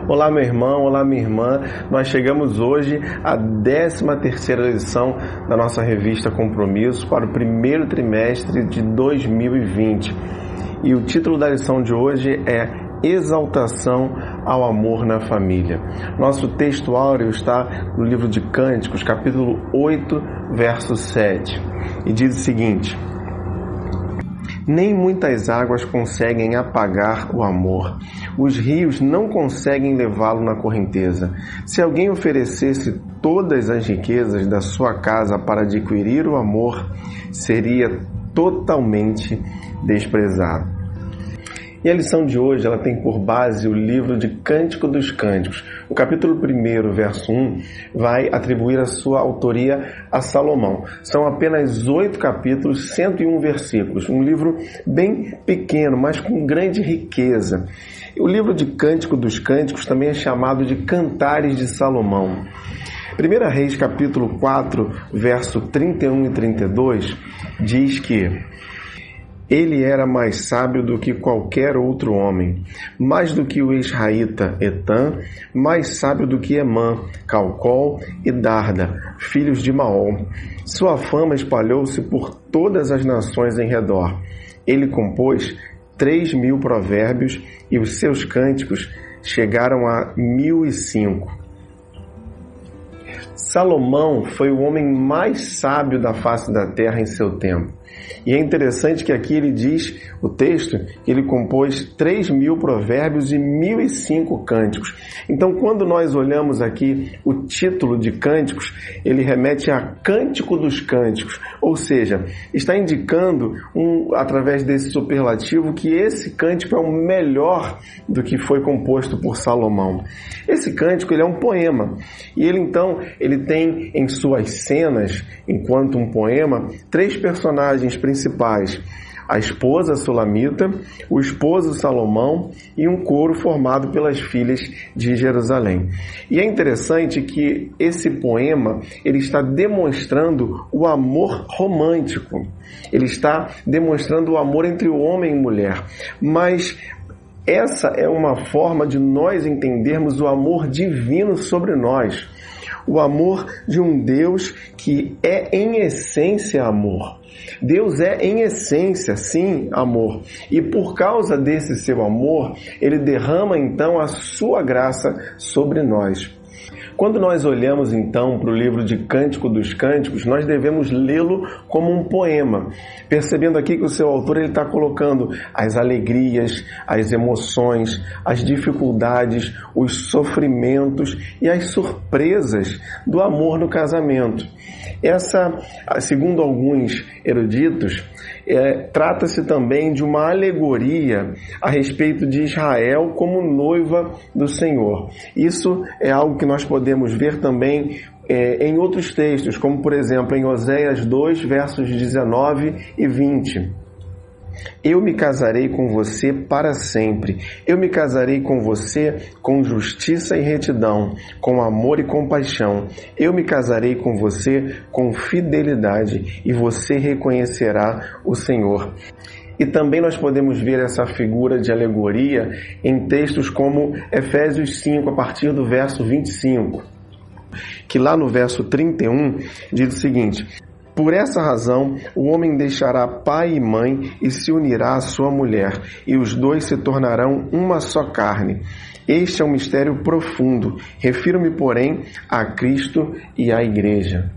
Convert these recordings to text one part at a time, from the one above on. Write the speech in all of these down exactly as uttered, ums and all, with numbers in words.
Olá, meu irmão, olá, minha irmã. Nós chegamos hoje à décima terceira edição da nossa revista Compromisso para o primeiro trimestre de dois mil e vinte. E o título da lição de hoje é Exaltação ao Amor na Família. Nosso texto áureo está no livro de Cânticos, capítulo oito, verso sete. E diz o seguinte: nem muitas águas conseguem apagar o amor. Os rios não conseguem levá-lo na correnteza. Se alguém oferecesse todas as riquezas da sua casa para adquirir o amor, seria totalmente desprezado. E a lição de hoje ela tem por base o livro de Cântico dos Cânticos. O capítulo um, verso um, vai atribuir a sua autoria a Salomão. São apenas oito capítulos, cento e um versículos. Um livro bem pequeno, mas com grande riqueza. O livro de Cântico dos Cânticos também é chamado de Cantares de Salomão. primeira Reis, capítulo quatro, verso trinta e um e trinta e dois, diz que ele era mais sábio do que qualquer outro homem, mais do que o Israelita Etã, mais sábio do que Emã, Calcol e Darda, filhos de Maol. Sua fama espalhou-se por todas as nações em redor. Ele compôs três mil provérbios e os seus cânticos chegaram a mil e cinco. Salomão foi o homem mais sábio da face da terra em seu tempo. E é interessante que aqui ele diz, o texto, que ele compôs três mil provérbios e mil e cinco cânticos. Então, quando nós olhamos aqui o título de Cânticos, ele remete a Cântico dos Cânticos, ou seja, está indicando, um, através desse superlativo, que esse cântico é o melhor do que foi composto por Salomão. Esse cântico ele é um poema, e ele então ele tem em suas cenas, enquanto um poema, três personagens principais: a esposa Sulamita, o esposo Salomão e um coro formado pelas filhas de Jerusalém. E é interessante que esse poema ele está demonstrando o amor romântico, ele está demonstrando o amor entre o homem e mulher, mas essa é uma forma de nós entendermos o amor divino sobre nós, o amor de um Deus que é em essência amor. Deus é em essência, sim, amor. E por causa desse seu amor, Ele derrama então a sua graça sobre nós. Quando nós olhamos então para o livro de Cântico dos Cânticos, nós devemos lê-lo como um poema, percebendo aqui que o seu autor ele está colocando as alegrias, as emoções, as dificuldades, os sofrimentos e as surpresas do amor no casamento. Essa, segundo alguns eruditos, é, trata-se também de uma alegoria a respeito de Israel como noiva do Senhor. Isso é algo que nós podemos ver também é, em outros textos, como por exemplo em Oséias dois, versos dezenove e vinte. Eu me casarei com você para sempre. Eu me casarei com você com justiça e retidão, com amor e compaixão. Eu me casarei com você com fidelidade e você reconhecerá o Senhor. E também nós podemos ver essa figura de alegoria em textos como Efésios cinco, a partir do verso vinte e cinco, que lá no verso trinta e um diz o seguinte: por essa razão, o homem deixará pai e mãe e se unirá à sua mulher, e os dois se tornarão uma só carne. Este é um mistério profundo. Refiro-me, porém, a Cristo e à Igreja.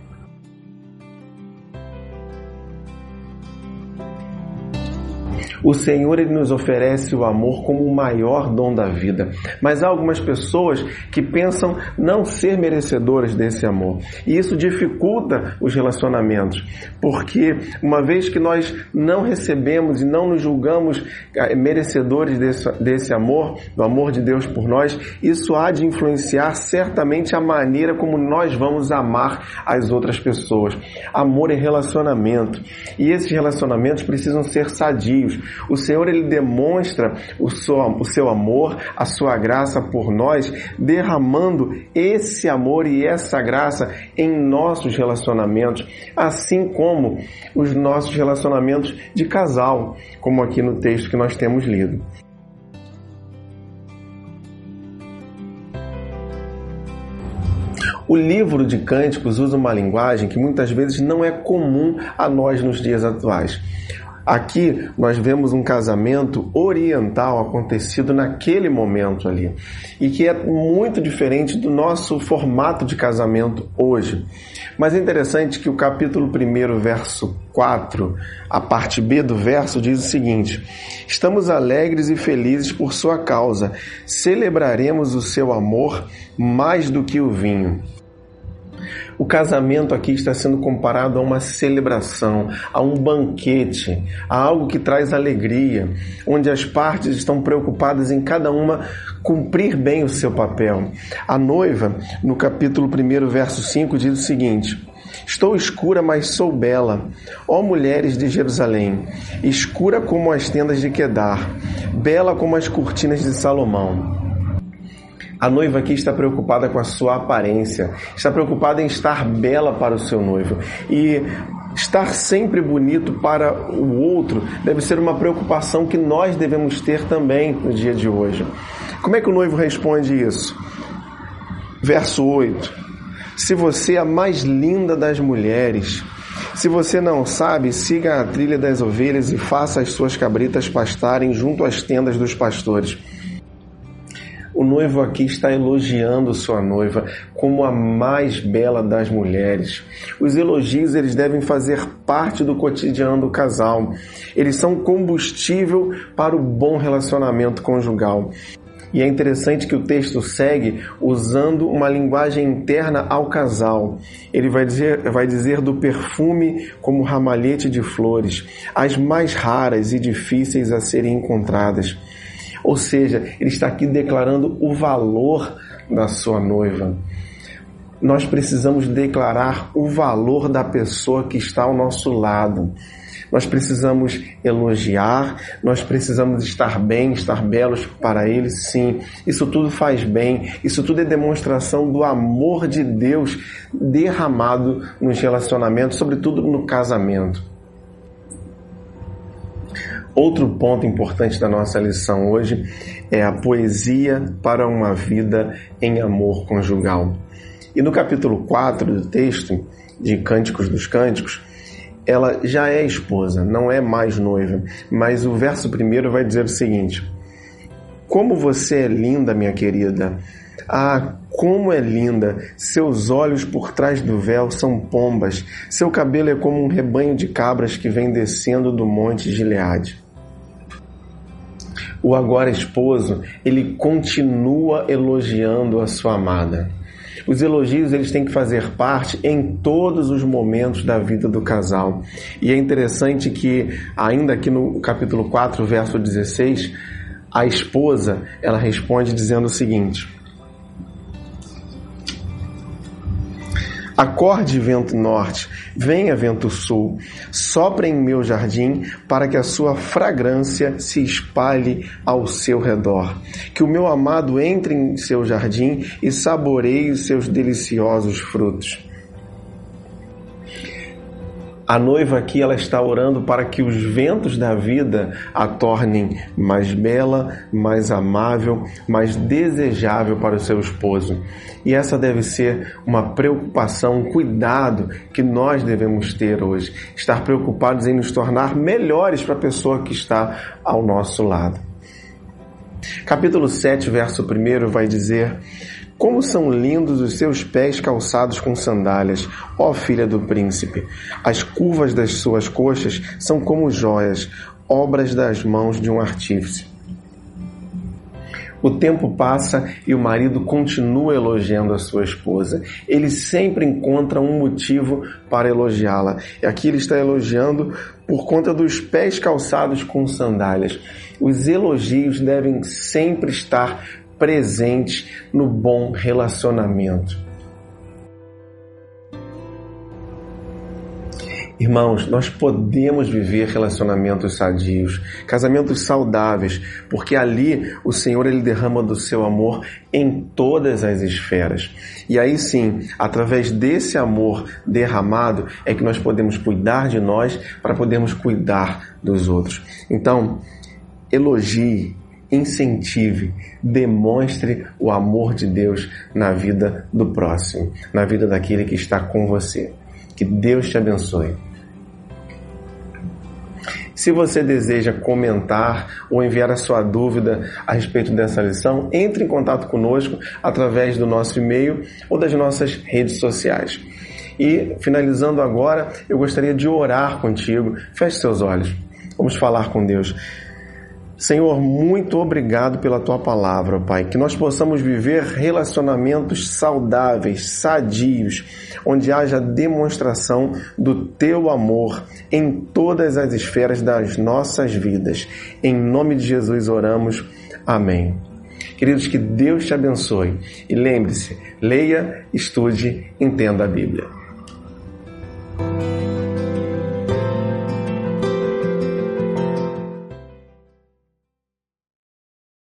O Senhor ele nos oferece o amor como o maior dom da vida. Mas há algumas pessoas que pensam não ser merecedoras desse amor. E isso dificulta os relacionamentos. Porque uma vez que nós não recebemos e não nos julgamos merecedores desse, desse amor, do amor de Deus por nós, isso há de influenciar certamente a maneira como nós vamos amar as outras pessoas. Amor é relacionamento. E esses relacionamentos precisam ser sadios. O Senhor ele demonstra o seu, o seu amor, a sua graça por nós, derramando esse amor e essa graça em nossos relacionamentos, assim como os nossos relacionamentos de casal, como aqui no texto que nós temos lido. O livro de Cânticos usa uma linguagem que muitas vezes não é comum a nós nos dias atuais. Aqui nós vemos um casamento oriental acontecido naquele momento ali, e que é muito diferente do nosso formato de casamento hoje. Mas é interessante que o capítulo um, verso quatro, a parte B do verso, diz o seguinte: estamos alegres e felizes por sua causa, celebraremos o seu amor mais do que o vinho. O casamento aqui está sendo comparado a uma celebração, a um banquete, a algo que traz alegria, onde as partes estão preocupadas em cada uma cumprir bem o seu papel. A noiva, no capítulo um, verso cinco, diz o seguinte: estou escura, mas sou bela, ó mulheres de Jerusalém, escura como as tendas de Quedar, bela como as cortinas de Salomão. A noiva aqui está preocupada com a sua aparência, está preocupada em estar bela para o seu noivo. E estar sempre bonito para o outro deve ser uma preocupação que nós devemos ter também no dia de hoje. Como é que o noivo responde isso? Verso oito. Se você é a mais linda das mulheres, se você não sabe, siga a trilha das ovelhas e faça as suas cabritas pastarem junto às tendas dos pastores. O noivo aqui está elogiando sua noiva como a mais bela das mulheres. Os elogios, eles devem fazer parte do cotidiano do casal. Eles são combustível para o bom relacionamento conjugal. E é interessante que o texto segue usando uma linguagem interna ao casal. Ele vai dizer, vai dizer do perfume como ramalhete de flores, as mais raras e difíceis a serem encontradas. Ou seja, ele está aqui declarando o valor da sua noiva. Nós precisamos declarar o valor da pessoa que está ao nosso lado. Nós precisamos elogiar, nós precisamos estar bem, estar belos para ele, sim. Isso tudo faz bem, isso tudo é demonstração do amor de Deus derramado nos relacionamentos, sobretudo no casamento. Outro ponto importante da nossa lição hoje é a poesia para uma vida em amor conjugal. E no capítulo quatro do texto de Cânticos dos Cânticos, ela já é esposa, não é mais noiva, mas o verso primeiro vai dizer o seguinte: como você é linda, minha querida! Ah, como é linda! Seus olhos por trás do véu são pombas, seu cabelo é como um rebanho de cabras que vem descendo do monte Gileade. O agora esposo, ele continua elogiando a sua amada. Os elogios, eles têm que fazer parte em todos os momentos da vida do casal. E é interessante que, ainda aqui no capítulo quatro, verso dezesseis, a esposa, ela responde dizendo o seguinte: acorde, vento norte, venha, vento sul, sopra em meu jardim para que a sua fragrância se espalhe ao seu redor. Que o meu amado entre em seu jardim e saboreie os seus deliciosos frutos. A noiva aqui, ela está orando para que os ventos da vida a tornem mais bela, mais amável, mais desejável para o seu esposo. E essa deve ser uma preocupação, um cuidado que nós devemos ter hoje. Estar preocupados em nos tornar melhores para a pessoa que está ao nosso lado. Capítulo sete, verso primeiro vai dizer: como são lindos os seus pés calçados com sandálias, ó filha do príncipe! As curvas das suas coxas são como joias, obras das mãos de um artífice. O tempo passa e o marido continua elogiando a sua esposa. Ele sempre encontra um motivo para elogiá-la. E aqui ele está elogiando por conta dos pés calçados com sandálias. Os elogios devem sempre estar presentes no bom relacionamento. Irmãos, nós podemos viver relacionamentos sadios, casamentos saudáveis, porque ali o Senhor, ele derrama do seu amor em todas as esferas. E aí sim, através desse amor derramado, é que nós podemos cuidar de nós para podermos cuidar dos outros. Então, elogie, incentive, demonstre o amor de Deus na vida do próximo, na vida daquele que está com você. Que Deus te abençoe. Se você deseja comentar ou enviar a sua dúvida a respeito dessa lição, entre em contato conosco através do nosso e-mail ou das nossas redes sociais. E, finalizando agora, eu gostaria de orar contigo. Feche seus olhos. Vamos falar com Deus. Senhor, muito obrigado pela Tua palavra, Pai. Que nós possamos viver relacionamentos saudáveis, sadios, onde haja demonstração do Teu amor em todas as esferas das nossas vidas. Em nome de Jesus oramos. Amém. Queridos, que Deus te abençoe. E lembre-se, leia, estude, entenda a Bíblia.